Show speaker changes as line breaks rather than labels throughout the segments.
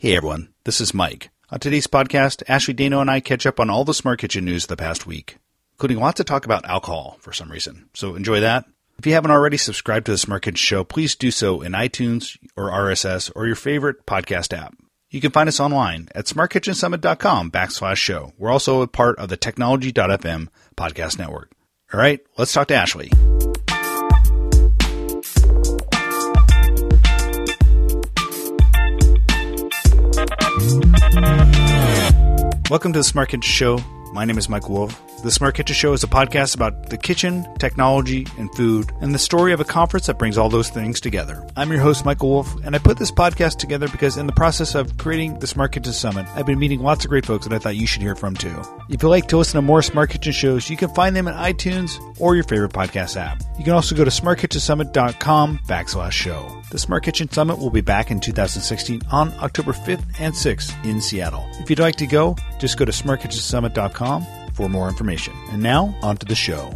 Hey everyone, this is Mike. On today's podcast, Ashley Dano and I catch up on all the Smart Kitchen news of the past week, including lots of talk about alcohol for some reason. So enjoy that. If you haven't already subscribed to the Smart Kitchen Show, please do so in iTunes or RSS or your favorite podcast app. You can find us online at smartkitchensummit.com/show. We're also a part of the technology.fm podcast network. All right, let's talk to Ashley. Welcome to the Smart Kitchen Show. My name is Michael Wolf. The Smart Kitchen Show is a podcast about the kitchen, technology, and food, and the story of a conference that brings all those things together. I'm your host, Michael Wolf, and I put this podcast together because in the process of creating the Smart Kitchen Summit, I've been meeting lots of great folks that I thought you should hear from too. If you'd like to listen to more Smart Kitchen shows, you can find them in iTunes or your favorite podcast app. You can also go to smartkitchensummit.com/show. The Smart Kitchen Summit will be back in 2016 on October 5th and 6th in Seattle. If you'd like to go, just go to smartkitchensummit.com for more information. And now, on to the show.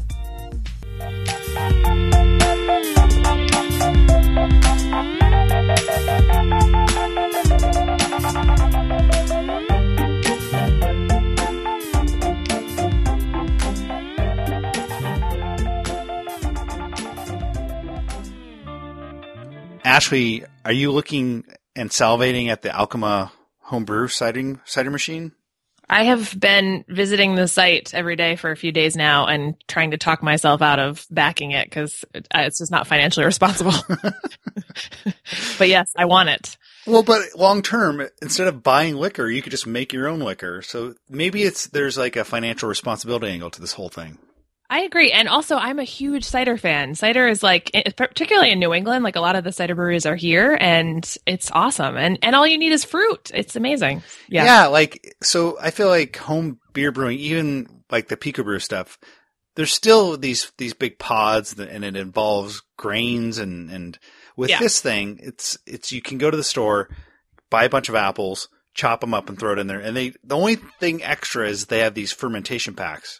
Ashley, are you looking and salivating at the Alkema homebrew cider machine?
I have been visiting the site every day for a few days now and trying to talk myself out of backing it because it's just not financially responsible. But yes, I want it.
Well, but long term, instead of buying liquor, you could just make your own liquor. So maybe there's like a financial responsibility angle to this whole thing.
I agree. And also, I'm a huge cider fan. Cider is like, particularly in New England, like a lot of the cider breweries are here and it's awesome. And all you need is fruit. It's amazing.
Yeah. So I feel like home beer brewing, even like the Pico Brew stuff, there's still these big pods and it involves grains and with this thing, it's, you can go to the store, buy a bunch of apples, chop them up and throw it in there. And the only thing extra is they have these fermentation packs.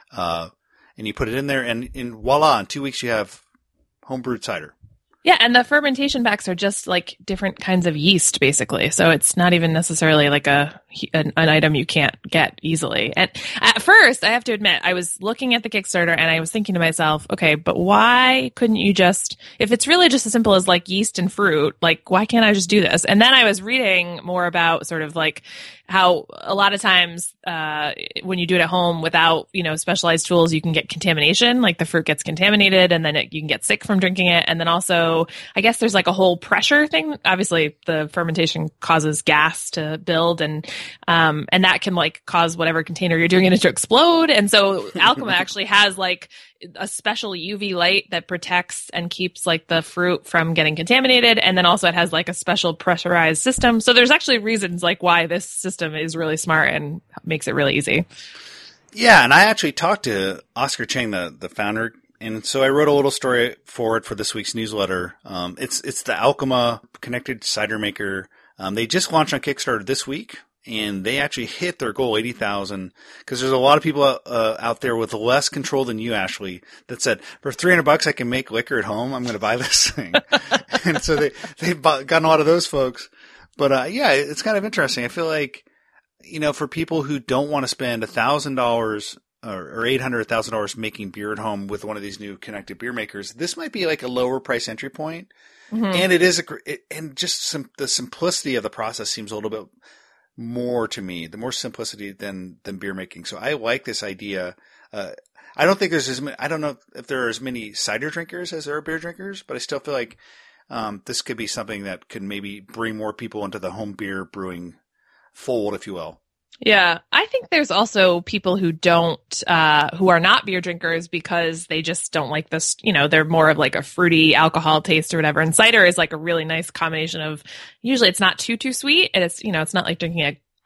And you put it in there, and voila, in 2 weeks you have home-brewed cider.
Yeah, and the fermentation packs are just like different kinds of yeast, basically. So it's not even necessarily like an item you can't get easily. And at first, I have to admit, I was looking at the Kickstarter and I was thinking to myself, okay, but why couldn't you just, if it's really just as simple as like yeast and fruit, like why can't I just do this? And then I was reading more about sort of like how a lot of times when you do it at home without, specialized tools, you can get contamination, like the fruit gets contaminated and then you can get sick from drinking it. And then also, I guess there's like a whole pressure thing. Obviously, the fermentation causes gas to build and that can like cause whatever container you're doing it in to explode. And so Alkema actually has like a special UV light that protects and keeps like the fruit from getting contaminated. And then also it has like a special pressurized system. So there's actually reasons like why this system is really smart and makes it really easy.
Yeah. And I actually talked to Oscar Chang, the founder. And so I wrote a little story for it for this week's newsletter. It's the Alkema Connected Cider Maker. They just launched on Kickstarter this week. And they actually hit their goal, 80,000, because there's a lot of people out there with less control than you, Ashley, that said, for $300 I can make liquor at home. I'm going to buy this thing. And so they've gotten a lot of those folks. But it's kind of interesting. I feel like, for people who don't want to spend $1,000 or $800,000 making beer at home with one of these new connected beer makers, this might be like a lower price entry point. Mm-hmm. And it is the simplicity of the process seems a little bit more to me, the more simplicity than beer making. So I like this idea. I don't think I don't know if there are as many cider drinkers as there are beer drinkers, but I still feel like this could be something that could maybe bring more people into the home beer brewing fold, if you will.
Yeah, I think there's also people who who are not beer drinkers because they just don't like this, they're more of like a fruity alcohol taste or whatever. And cider is like a really nice combination of, usually it's not too sweet. And it's, it's not like drinking a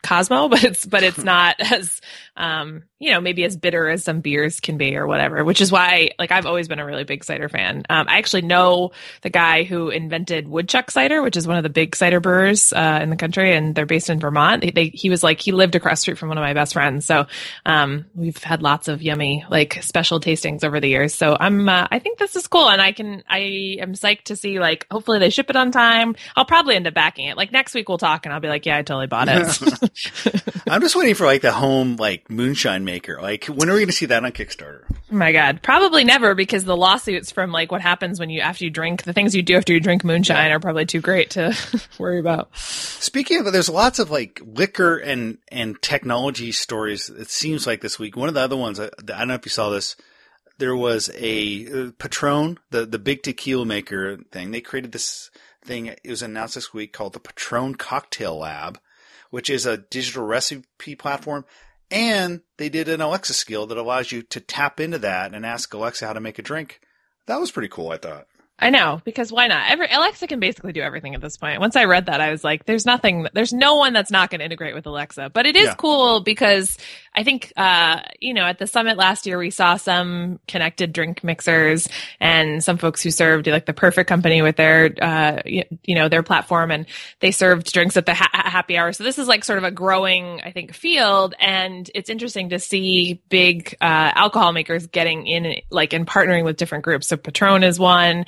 Cosmo, but it's not as, maybe as bitter as some beers can be or whatever, which is why, like, I've always been a really big cider fan. I actually know the guy who invented Woodchuck Cider, which is one of the big cider brewers, in the country, and they're based in Vermont. He lived across the street from one of my best friends. So, we've had lots of yummy, like, special tastings over the years. So I think this is cool, and I am psyched to see, like, hopefully they ship it on time. I'll probably end up backing it. Like, next week we'll talk and I'll be like, yeah, I totally bought it.
I'm just waiting for, like, the home, like, moonshine maker. Like, when are we going to see that on Kickstarter?
Oh my God. Probably never, because the lawsuits from, like, what happens when after you drink, the things you do after you drink moonshine are probably too great to worry about.
Speaking of, there's lots of, like, liquor and technology stories, it seems like, this week. One of the other ones, I don't know if you saw this, there was a Patron, the big tequila maker thing. They created this thing, it was announced this week, called the Patron Cocktail Lab, which is a digital recipe platform. And they did an Alexa skill that allows you to tap into that and ask Alexa how to make a drink. That was pretty cool, I thought.
I know, because why not? Alexa can basically do everything at this point. Once I read that, I was like, there's no one that's not going to integrate with Alexa. But it is cool because I think, at the summit last year, we saw some connected drink mixers and some folks who served, like, the Perfect Company with their, their platform, and they served drinks at the happy hour. So this is, like, sort of a growing, I think, field. And it's interesting to see big, alcohol makers getting in, like, and partnering with different groups. So Patron is one.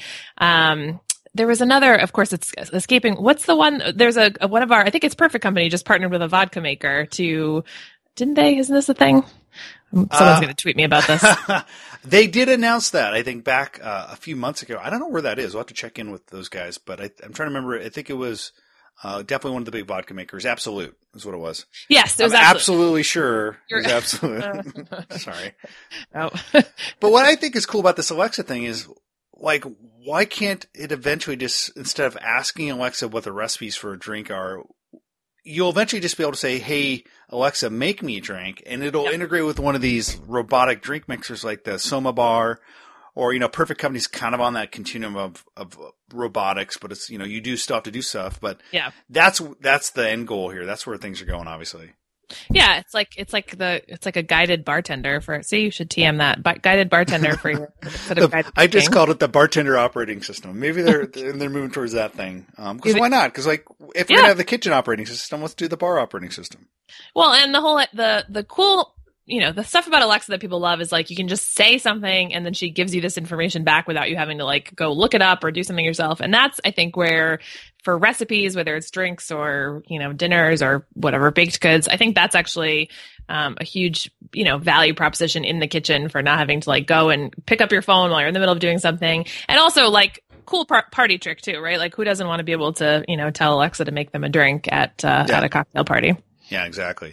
There was another, of course, it's escaping. What's the one? There's one of our, I think it's Perfect Company, just partnered with a vodka maker didn't they? Isn't this a thing? Someone's going to tweet me about this.
They did announce that, I think, back a few months ago. I don't know where that is. We'll have to check in with those guys, but I'm trying to remember. I think it was definitely one of the big vodka makers. Absolute is what it was.
Yes, it was
I'm
Absolute.
Absolutely sure it was Absolute. Sorry.
Oh.
But what I think is cool about this Alexa thing is, like, why can't it eventually just, instead of asking Alexa what the recipes for a drink are, you'll eventually just be able to say, hey, Alexa, make me a drink, and it'll integrate with one of these robotic drink mixers like the Soma Bar, or, Perfect Company's kind of on that continuum of robotics, but it's, you do still have to do stuff, but that's the end goal here. That's where things are going, obviously.
Yeah, it's like a guided bartender for. See, you should TM that guided bartender for your.
I just called it the bartender operating system. Maybe they're moving towards that thing. Because why not? Because, like, if we're gonna have the kitchen operating system, let's do the bar operating system.
Well, and the whole the cool. The stuff about Alexa that people love is, like, you can just say something and then she gives you this information back without you having to, like, go look it up or do something yourself. And that's, I think, where for recipes, whether it's drinks or, dinners or whatever, baked goods, I think that's actually a huge, value proposition in the kitchen for not having to, like, go and pick up your phone while you're in the middle of doing something. And also, like, cool party trick too, right? Like, who doesn't want to be able to, tell Alexa to make them a drink at a cocktail party? Yeah,
exactly.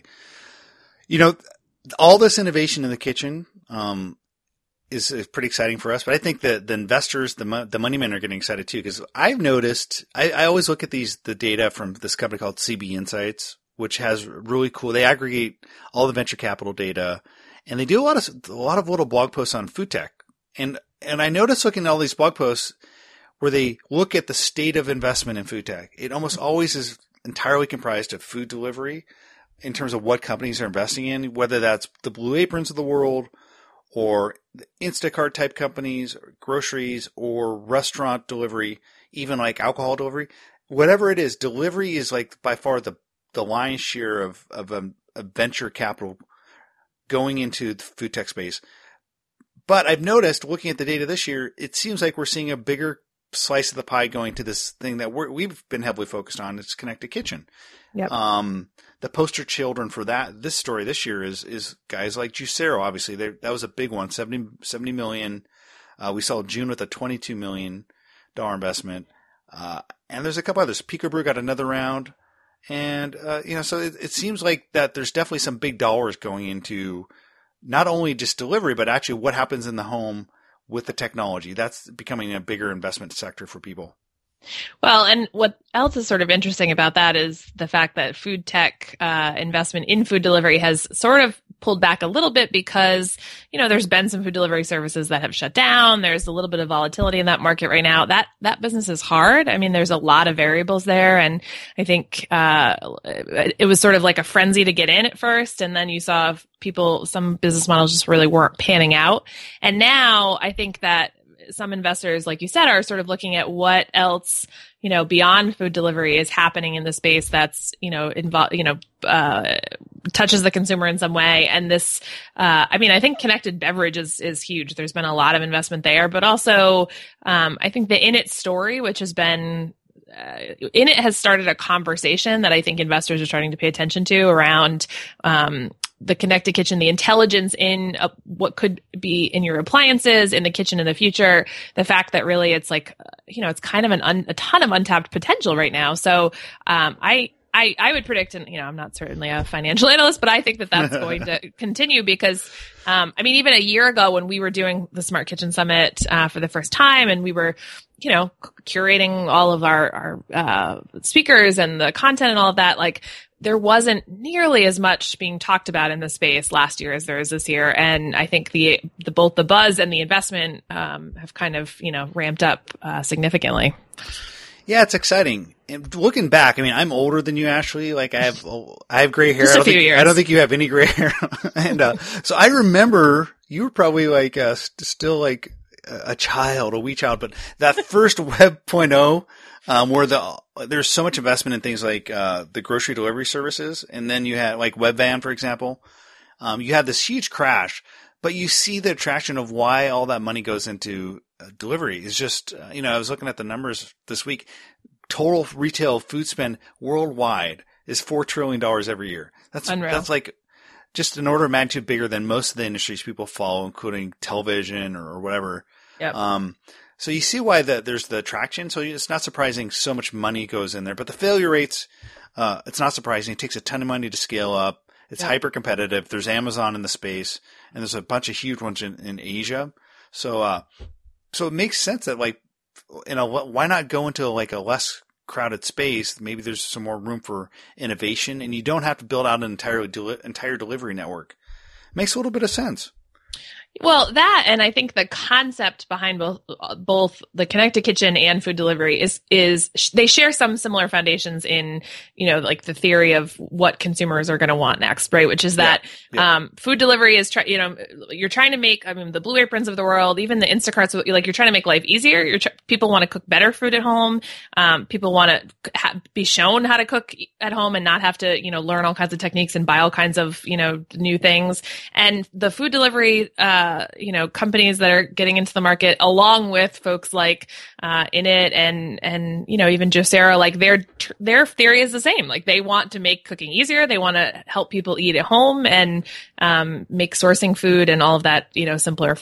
All this innovation in the kitchen is pretty exciting for us, but I think that the investors, the money men, are getting excited too, because I've noticed, I always look at the data from this company called CB Insights, which has really cool, they aggregate all the venture capital data, and they do a lot of little blog posts on food tech. And I noticed looking at all these blog posts where they look at the state of investment in food tech, it almost always is entirely comprised of food delivery, in terms of what companies are investing in, whether that's the Blue Aprons of the world or the Instacart type companies or groceries or restaurant delivery, even like alcohol delivery, whatever it is, delivery is, like, by far the lion's share of venture capital going into the food tech space. But I've noticed, looking at the data this year, it seems like we're seeing a bigger slice of the pie going to this thing that we've been heavily focused on. It's Connected Kitchen.
Yep.
The poster children for this story this year is guys like Juicero. Obviously, that was a big one, 70 million. We saw June with a $22 million investment. And there's a couple others. Pico Brew got another round. And, so it seems like that there's definitely some big dollars going into not only just delivery, but actually what happens in the home with the technology. That's becoming a bigger investment sector for people.
Well, and what else is sort of interesting about that is the fact that food tech investment in food delivery has sort of pulled back a little bit because, there's been some food delivery services that have shut down. There's a little bit of volatility in that market right now. That business is hard. I mean, there's a lot of variables there. And I think, it was sort of like a frenzy to get in at first. And then you saw some business models just really weren't panning out. And now I think that some investors, like you said, are sort of looking at what else, beyond food delivery is happening in the space that's, touches the consumer in some way. And this, I think connected beverage is huge. There's been a lot of investment there, but also, I think the Innit story, which has been, Innit has started a conversation that I think investors are starting to pay attention to around, the connected kitchen, the intelligence in what could be in your appliances in the kitchen in the future. The fact that really it's like, it's kind of a ton of untapped potential right now. So, I would predict, and I'm not certainly a financial analyst, but I think that that's going to continue because, even a year ago when we were doing the Smart Kitchen Summit, for the first time, and we were, curating all of our speakers and the content and all of that, like, there wasn't nearly as much being talked about in the space last year as there is this year. And I think both the buzz and the investment, have kind of, ramped up, significantly.
Yeah, it's exciting. And looking back, I'm older than you, Ashley. Like I have gray hair.
Just a few years.
I don't think you have any gray hair. And, so I remember you were probably like, still like a child, a wee child, but that first Web.0, where there's so much investment in things like, the grocery delivery services. And then you had like Webvan, for example. You had this huge crash, but you see the attraction of why all that money goes into delivery is just, I was looking at the numbers this week. Total retail food spend worldwide is $4 trillion every year. That's unreal. That's like just an order of magnitude bigger than most of the industries people follow, including television or whatever. Yep. So you see why there's the attraction. So it's not surprising so much money goes in there, but the failure rates, it's not surprising. It takes a ton of money to scale up. It's hyper competitive. There's Amazon in the space and there's a bunch of huge ones in Asia. So it makes sense that like, why not go into like a less crowded space? Maybe there's some more room for innovation and you don't have to build out an entire delivery network. Makes a little bit of sense.
Well, that, and I think the concept behind both the connected kitchen and food delivery is they share some similar foundations in, like the theory of what consumers are going to want next, right? Which is that, food delivery is, you're trying to make, the Blue Aprons of the world, even the Instacarts, like you're trying to make life easier. People want to cook better food at home. People want to be shown how to cook at home and not have to, learn all kinds of techniques and buy all kinds of, new things. And the food delivery, companies that are getting into the market, along with folks like Innit and even Josera, like their theory is the same. Like they want to make cooking easier. They want to help people eat at home and make sourcing food and all of that simpler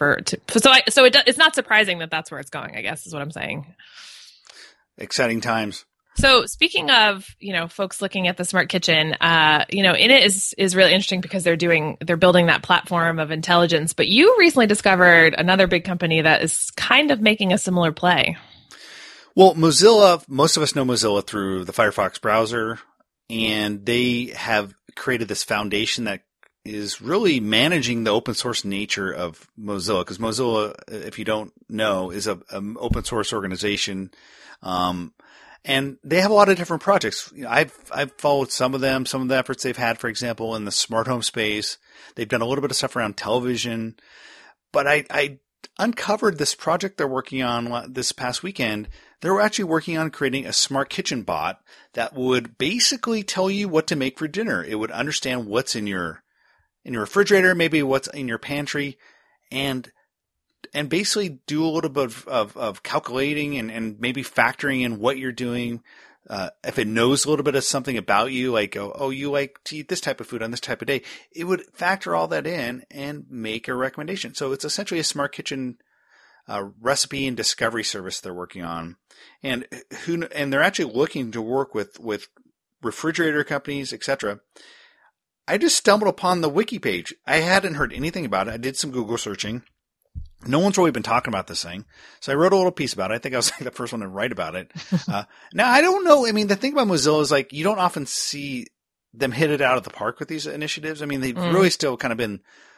it's not surprising that that's where it's going, I guess is what I'm saying.
Exciting times.
So speaking of, folks looking at the smart kitchen, Innit is really interesting because they're building that platform of intelligence. But you recently discovered another big company that is kind of making a similar play.
Well, Mozilla, most of us know Mozilla through the Firefox browser, and they have created this foundation that is really managing the open source nature of Mozilla. Because Mozilla, if you don't know, is an open source organization. And they have a lot of different projects. I've followed some of the efforts they've had, for example, in the smart home space. They've done a little bit of stuff around television, but I uncovered this project they're working on this past weekend. They were actually working on creating a smart kitchen bot that would basically tell you what to make for dinner. It would understand what's in your refrigerator, maybe what's in your pantry, and basically do a little bit of calculating and maybe factoring in what you're doing. If it knows a little bit of something about you, like, oh, you like to eat this type of food on this type of day, it would factor all that in and make a recommendation. So it's essentially a smart kitchen recipe and discovery service they're working on. And they're actually looking to work with refrigerator companies, etc. I just stumbled upon the wiki page. I hadn't heard anything about it. I did some Google searching. No one's really been talking about this thing. So I wrote a little piece about it. I think I was like the first one to write about it. Now, I don't know. The thing about Mozilla is like you don't often see them hit it out of the park with these initiatives. I mean, they've really still kind of been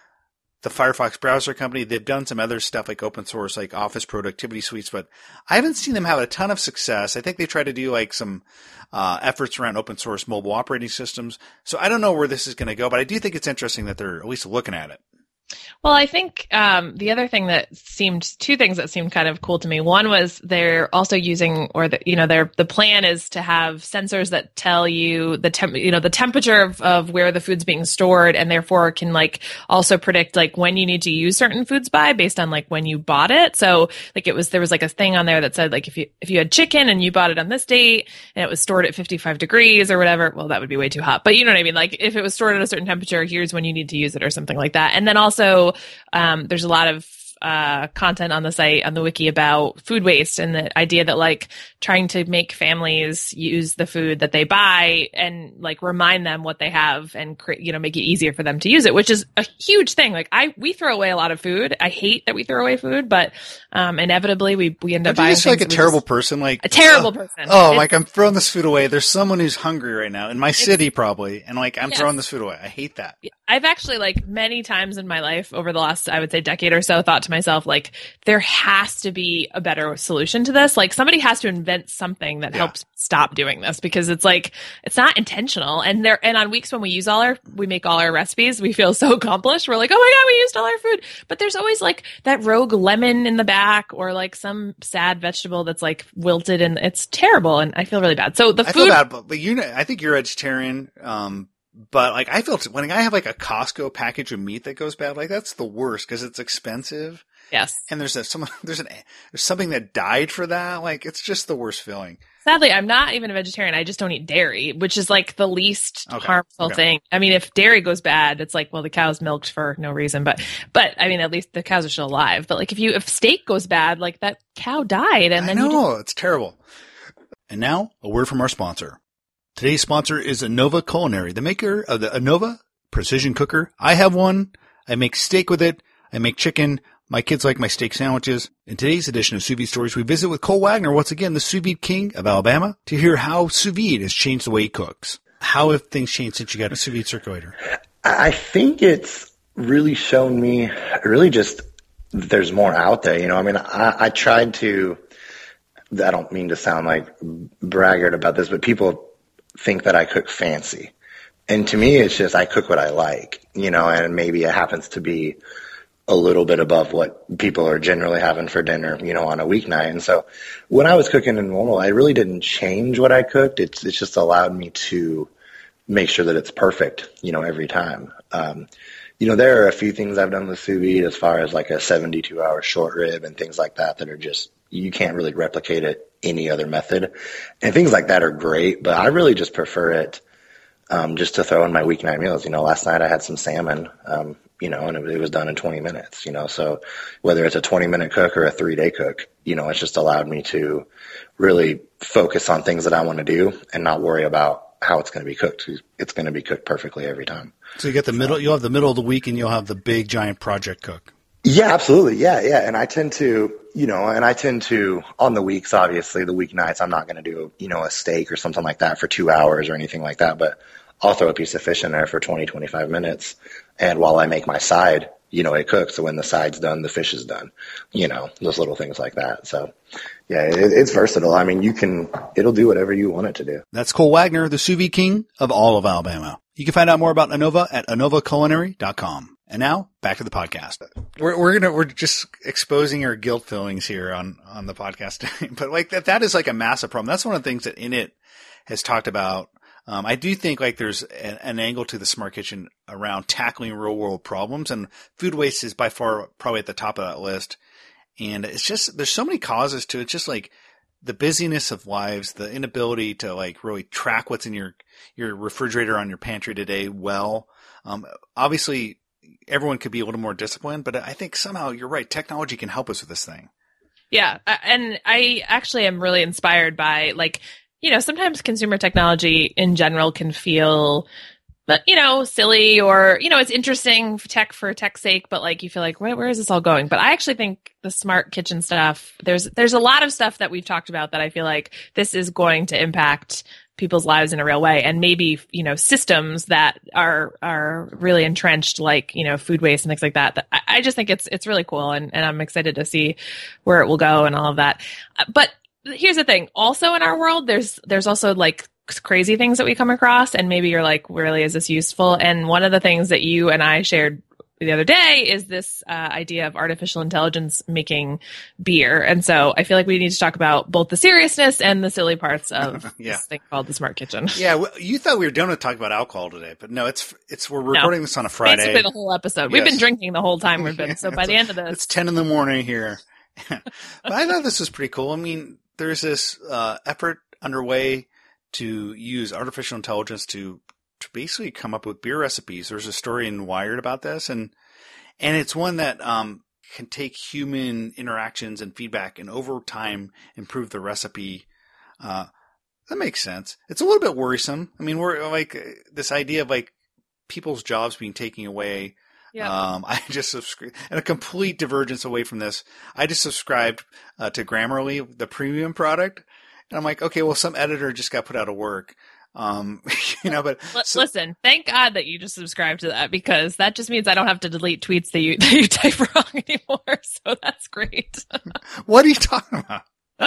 the Firefox browser company. They've done some other stuff like open source, like Office productivity suites, but I haven't seen them have a ton of success. I think they try to do like some efforts around open source mobile operating systems. So I don't know where this is going to go, but I do think it's interesting that they're at least looking at it.
Well, I think the other thing two things that seemed kind of cool to me. One was they're also using, or the plan is to have sensors that tell you the temperature of where the food's being stored, and therefore can like also predict like when you need to use certain foods based on like when you bought it. So like there was like a thing on there that said like if you had chicken and you bought it on this date and it was stored at 55 degrees or whatever, well, that would be way too hot. But you know what I mean? Like if it was stored at a certain temperature, here's when you need to use it or something like that. And then also there's a lot of content on the site, on the wiki, about food waste and the idea that like trying to make families use the food that they buy and like remind them what they have and make it easier for them to use it, which is a huge thing. Like we throw away a lot of food. I hate that we throw away food, but inevitably we end up buying
just
things.
Like a terrible person, like
a terrible person.
Like I'm throwing this food away. There's someone who's hungry right now in my city probably, and like I'm throwing this food away. I hate that.
I've actually like many times in my life over the last, I would say, decade or so, thought to myself, like, there has to be a better solution to this. Like somebody has to invent something that helps stop doing this, because it's like, it's not intentional. And on weeks when we make all our recipes, we feel so accomplished. We're like, oh my God, we used all our food. But there's always like that rogue lemon in the back, or like some sad vegetable that's like wilted, and it's terrible. And I feel really bad. So I feel
bad, but I think you're vegetarian. But like I feel when I have like a Costco package of meat that goes bad, like that's the worst because it's expensive.
Yes.
And there's something that died for that. Like it's just the worst feeling.
Sadly, I'm not even a vegetarian. I just don't eat dairy, which is like the least harmful thing. I mean, if dairy goes bad, it's like, well, the cow's milked for no reason, but I mean, at least the cows are still alive. But like if steak goes bad, like that cow died, and then
it's terrible. And now a word from our sponsor. Today's sponsor is Anova Culinary, the maker of the Anova Precision Cooker. I have one. I make steak with it. I make chicken. My kids like my steak sandwiches. In today's edition of Sous Vide Stories, we visit with Cole Wagner, once again, the sous vide king of Alabama, to hear how sous vide has changed the way he cooks. How have things changed since you got a sous vide circulator?
I think it's really shown me really just there's more out there. I mean, I tried to, I don't mean to sound like braggart about this, but people think that I cook fancy. And to me, it's just I cook what I like, and maybe it happens to be a little bit above what people are generally having for dinner, on a weeknight. And so when I was cooking in normal, I really didn't change what I cooked. It's just allowed me to make sure that it's perfect, every time. There are a few things I've done with sous vide as far as like a 72-hour short rib and things like that are just, you can't really replicate it any other method. And things like that are great, but I really just prefer it just to throw in my weeknight meals. Last night I had some salmon, and it was done in 20 minutes, so whether it's a 20-minute cook or a 3-day cook, it's just allowed me to really focus on things that I want to do and not worry about how it's going to be cooked. It's going to be cooked perfectly every time.
So you get you'll have the middle of the week and you'll have the big giant project cook.
Yeah, absolutely. Yeah. And I tend to, on the weeks, obviously the weeknights, I'm not going to do, a steak or something like that for 2 hours or anything like that, but I'll throw a piece of fish in there for 20, 25 minutes. And while I make my side, it cooks. So when the side's done, the fish is done, those little things like that. So yeah, it's versatile. I mean, it'll do whatever you want it to do.
That's Cole Wagner, the sous vide king of all of Alabama. You can find out more about Anova at AnovaCulinary.com. And now back to the podcast. We're just exposing our guilt feelings here on the podcast. But like that is like a massive problem. That's one of the things that Init has talked about. I do think like there's an angle to the smart kitchen around tackling real world problems, and food waste is by far probably at the top of that list. And it's just, there's so many causes to it. It's just like the busyness of lives, the inability to like really track what's in your refrigerator on your pantry today. Well, obviously everyone could be a little more disciplined, but I think somehow you're right. Technology can help us with this thing.
Yeah. And I actually am really inspired by like, sometimes consumer technology in general can feel, silly or, it's interesting tech for tech's sake, but like you feel like, where is this all going? But I actually think the smart kitchen stuff, there's a lot of stuff that we've talked about that I feel like this is going to impact people's lives in a real way, and maybe, systems that are really entrenched, like, food waste and things like that. I just think it's really cool, and I'm excited to see where it will go and all of that. But here's the thing. Also in our world, there's also like crazy things that we come across, and maybe you're like, really, is this useful? And one of the things that you and I shared the other day is this idea of artificial intelligence making beer. And so I feel like we need to talk about both the seriousness and the silly parts of this thing called the Smart Kitchen.
Yeah, well, you thought we were done with talking about alcohol today, but no, we're recording this on a Friday.
Basically the whole episode. Yes. We've been drinking the whole time we've been. So by the end of this,
it's 10 in the morning here. But I thought this was pretty cool. I mean, there's this effort underway to use artificial intelligence to basically come up with beer recipes. There's a story in Wired about this, and it's one that can take human interactions and feedback and over time improve the recipe. That makes sense. It's a little bit worrisome. I mean, we're like this idea of like people's jobs being taken away.
Yeah.
I just subscribed, and a complete divergence away from this. I just subscribed to Grammarly, the premium product. And I'm like, okay, well, some editor just got put out of work. But
listen, thank God that you just subscribed to that, because that just means I don't have to delete tweets that you type wrong anymore. So that's great.
What are you talking about?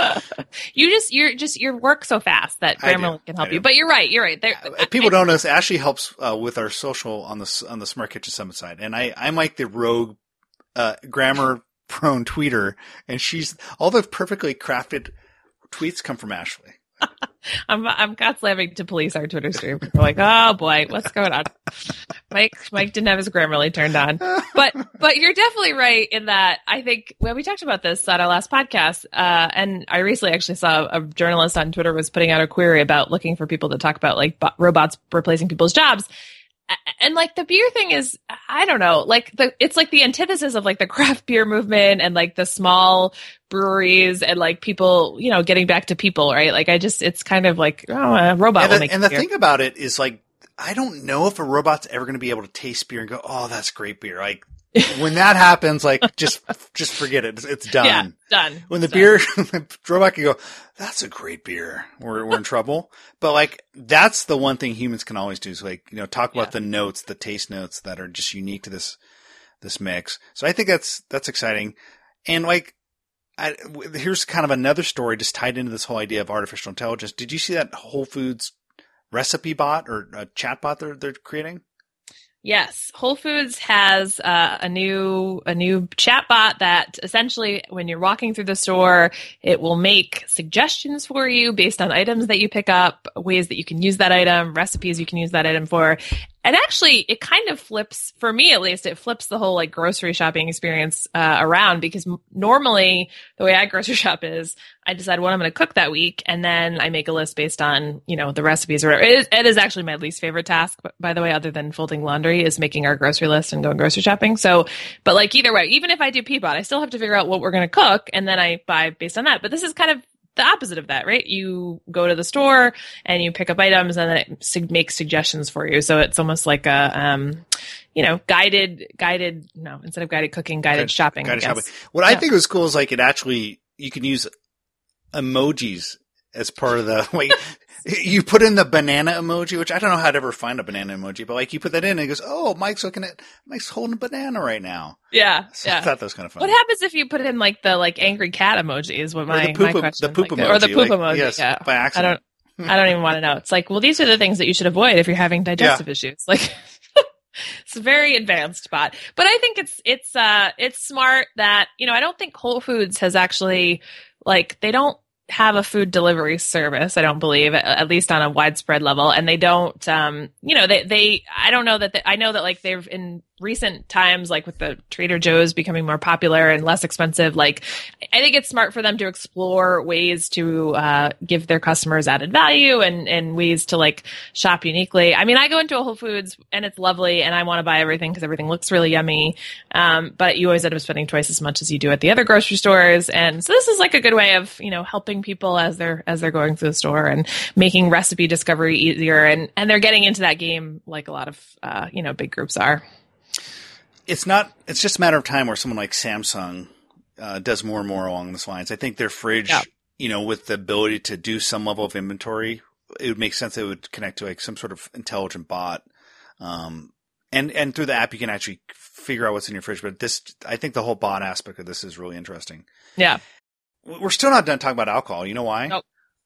You work so fast that Grammarly can help you. But you're right.
People don't know this. Ashley helps with our social on the Smart Kitchen Summit side, and I'm like the rogue grammar prone tweeter, and she's all the perfectly crafted tweets come from Ashley.
I'm constantly having to police our Twitter stream. We're like, oh boy, what's going on? Mike didn't have his Grammarly turned on, but you're definitely right in that. I think when we talked about this at our last podcast, and I recently actually saw a journalist on Twitter was putting out a query about looking for people to talk about like robots replacing people's jobs. And like the beer thing is, I don't know, like it's like the antithesis of like the craft beer movement and like the small breweries and like people, getting back to people, right? Like it's kind of like, a robot will make
And the
beer.
thing about it is like, I don't know if a robot's ever going to be able to taste beer and go, oh, that's great beer. Like when that happens, like just forget it. It's done.
Yeah, done.
When the robot can go, that's a great beer. We're in trouble. But like, that's the one thing humans can always do is like, talk about the notes, the taste notes that are just unique to this mix. So I think that's exciting. And like, here's kind of another story just tied into this whole idea of artificial intelligence. Did you see that Whole Foods recipe bot or a chat bot they're creating?
Yes, Whole Foods has a new chat bot that essentially, when you're walking through the store, it will make suggestions for you based on items that you pick up, ways that you can use that item, recipes you can use that item for. And actually, it kind of flips, for me at least, it flips the whole like grocery shopping experience around, because normally the way I grocery shop is I decide what I'm going to cook that week, and then I make a list based on, the recipes or whatever. It is actually my least favorite task, by the way, other than folding laundry, is making our grocery list and going grocery shopping. So, but like either way, even if I do Peapod, I still have to figure out what we're going to cook, and then I buy based on that. But this is kind of the opposite of that, right? You go to the store and you pick up items, and then it makes suggestions for you. So it's almost like a, guided, instead of guided cooking, guided shopping.
Guided shopping. What I think was cool is like you can use emojis as part of the, like, you put in the banana emoji, which I don't know how to ever find a banana emoji, but like you put that in and it goes, oh, Mike's holding a banana right now.
Yeah.
So I thought that was kind of fun.
What happens if you put in like the angry cat emoji is what my question.
The poop emoji.
Or the poop emoji.
Yes,
yeah.
By accident.
I don't even want to know. It's like, well, these are the things that you should avoid if you're having digestive issues. Like, it's a very advanced bot, but I think it's smart that, I don't think Whole Foods has actually, like, they don't have a food delivery service, I don't believe, at least on a widespread level. And they don't, I don't know that, I know that like they've in recent times, like with the Trader Joe's becoming more popular and less expensive, like I think it's smart for them to explore ways to give their customers added value and ways to like shop uniquely. I mean, I go into a Whole Foods and it's lovely and I want to buy everything because everything looks really yummy. But you always end up spending twice as much as you do at the other grocery stores. And so this is like a good way of, helping people as they're going through the store and making recipe discovery easier. And they're getting into that game like a lot of, big groups are.
It's just a matter of time where someone like Samsung does more and more along those lines. I think their fridge, with the ability to do some level of inventory it would make sense that it would connect to like some sort of intelligent bot. And through the app, you can actually figure out what's in your fridge. But I think the whole bot aspect of this is really interesting.
Yeah.
We're still not done talking about alcohol. You know why?
Nope.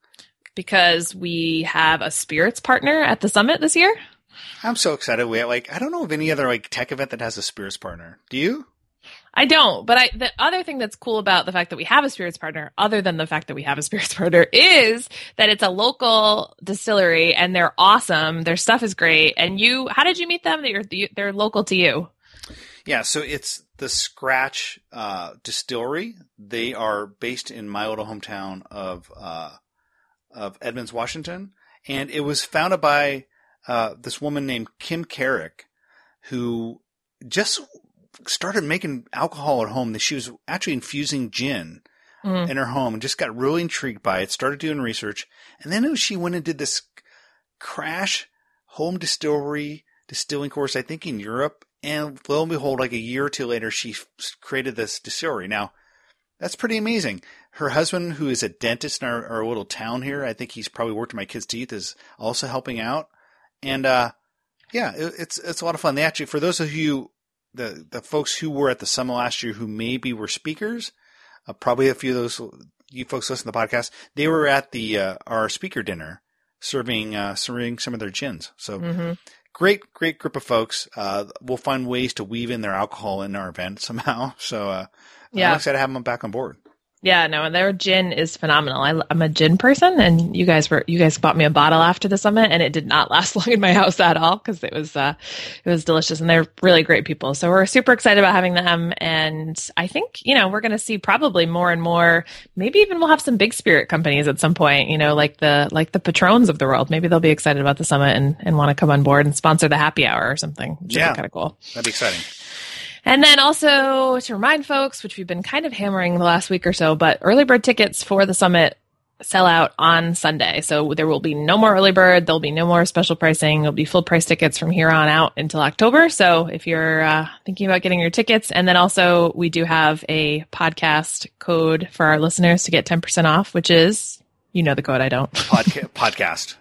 Because we have a spirits partner at the summit this year.
I'm so excited. I don't know of any other like tech event that has a spirits partner. Do you?
I don't, but the other thing that's cool about the fact that we have a spirits partner, other than the fact that we have a spirits partner, is that it's a local distillery and they're awesome. Their stuff is great. And how did you meet them? They're local to you.
Yeah, so it's the Scratch Distillery. They are based in my little hometown of Edmonds, Washington, and it was founded by this woman named Kim Carrick, who just started making alcohol at home. She was actually infusing gin in her home and just got really intrigued by it, started doing research. And then she went and did this crash home distilling course, I think in Europe. And lo and behold, like a year or two later, she created this distillery. Now, that's pretty amazing. Her husband, who is a dentist in our little town here, I think he's probably worked in my kids' teeth, is also helping out. And it's a lot of fun. They actually, for those of you, the folks who were at the summit last year who maybe were speakers, probably a few of those you folks listen to the podcast, they were at our speaker dinner serving some of their gins. So great group of folks. We'll find ways to weave in their alcohol in our event somehow. So I'm excited to have them back on board.
Yeah, no, and their gin is phenomenal. I'm a gin person, and you guys bought me a bottle after the summit, and it did not last long in my house at all because it was delicious, and they're really great people. So we're super excited about having them, and I think we're going to see probably more and more. Maybe even we'll have some big spirit companies at some point. Like the Patrons of the world. Maybe they'll be excited about the summit and want to come on board and sponsor the happy hour or something. Which would be kind of cool.
That'd be exciting.
And then also to remind folks, which we've been kind of hammering the last week or so, but early bird tickets for the summit sell out on Sunday. So there will be no more early bird. There'll be no more special pricing. There'll be full price tickets from here on out until October. So if you're thinking about getting your tickets, and then also we do have a podcast code for our listeners to get 10% off, which is, the code, I don't.
Podcast.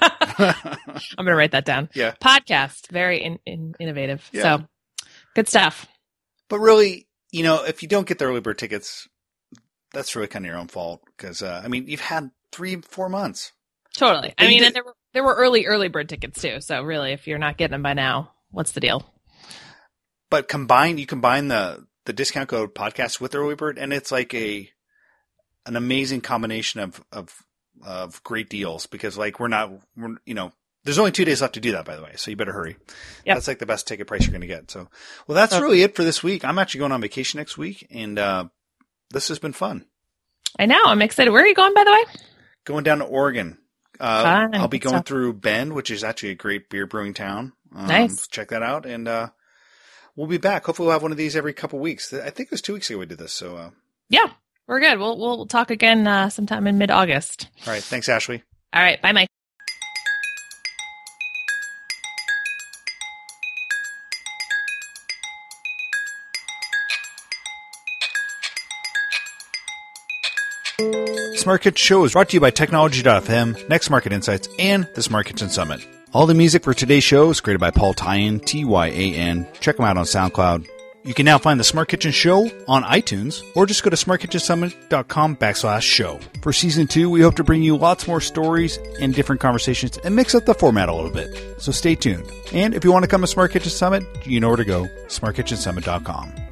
I'm going to write that down.
Yeah.
Podcast. Very innovative. Yeah. So good stuff.
But really, if you don't get the early bird tickets, that's really kind of your own fault because, you've had 3-4 months.
Totally. And there were early bird tickets too. So really, if you're not getting them by now, what's the deal?
But you combine the discount code podcast with early bird, and it's like an amazing combination of great deals because there's only 2 days left to do that, by the way, so you better hurry. Yep. That's like the best ticket price you're going to get. So, well, that's really it for this week. I'm actually going on vacation next week, and this has been fun.
I know. I'm excited. Where are you going, by the way?
Going down to Oregon. I'll be going through Bend, which is actually a great beer brewing town.
Nice.
Check that out, and we'll be back. Hopefully we'll have one of these every couple weeks. I think it was 2 weeks ago we did this. So
yeah, we're good. We'll talk again sometime in mid-August.
All right. Thanks, Ashley.
All right. Bye, Mike.
Smart Kitchen Show is brought to you by Technology.fm, Next Market Insights, and the Smart Kitchen Summit. All the music for today's show is created by Paul Tyan, Tyan. Check him out on SoundCloud. You can now find the Smart Kitchen Show on iTunes, or just go to smartkitchensummit.com/show. For Season 2, we hope to bring you lots more stories and different conversations and mix up the format a little bit. So stay tuned. And if you want to come to Smart Kitchen Summit, you know where to go, smartkitchensummit.com.